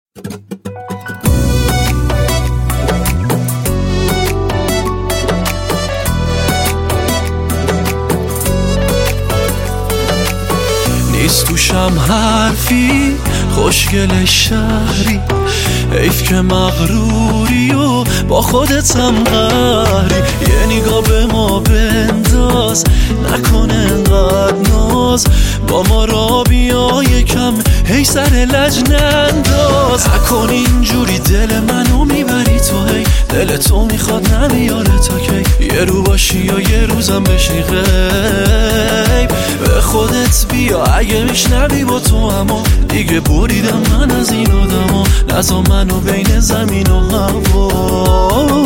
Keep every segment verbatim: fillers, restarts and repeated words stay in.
نیست توشم حرفی خوشگل شهری، حیف که مغروری و با خودتم قهری. یه نگاه به ما بنداز، نکنه انقدر ناز، با ما را بیا یکم هی سر لج ننداز. نکن اینجوری دل منو میبری تو، هی دل تو میخواد نمیاره تا کی. یه رو باشی یا یه روزم بشی غیب، به خودت بیا اگه میشنوی با تو. اما دیگه بریدم من از این آدما، نزا منو بین زمین و هوا.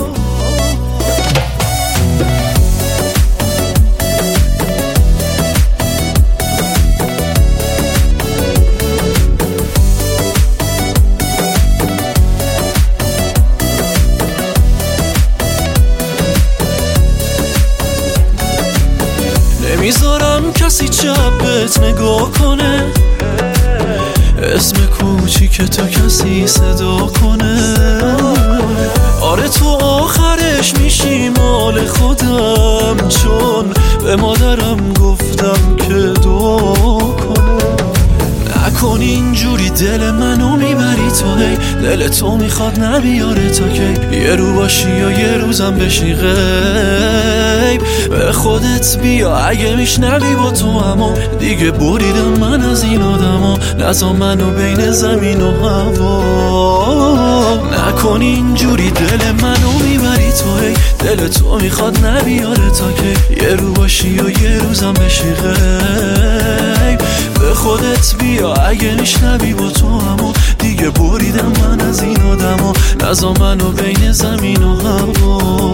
نمیذارم کسی چپت نگاه کنه، اسم کوچیک تو کسی صدا کنه. آره تو آخرش میشی مال خودم، چون به مادرم گفتم که دعا کنه. نکن اینجوری دل منو میبری تو، هی دل تو میخواد نبیاره تا کی. یه رو باشی یا یه روزم بشی غیب، به خودت بیا اگه میشنوی با تو. اما دیگه بریدم من از این آدما، نزا منو بین زمین و هوا. نکن اینجوری دل منو میبری تو، هی دل تو میخواد نبیاره تا کی. یه رو باشی یا یه روزم بشی غیب، به خودت بیا اگه میشنوی با تو. اما دیگه بریدم من از این آدما، نزا منو بین زمین و هوا.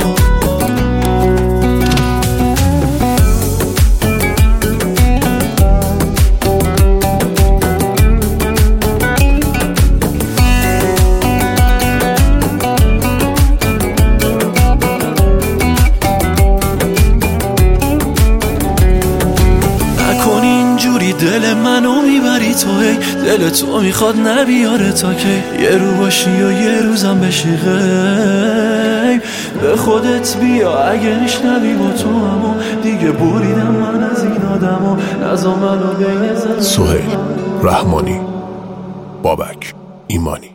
دل منو میبری تو، هی دل تو میخواد نبیاره تا کی. یه رو باشی یا یه روزم بشی غیب، به خودت بیا اگه میشنوی با تو. اما دیگه بریدم من از این آدما، نزا منو بین زمین. سهیل رحمانی، بابک ایمانی.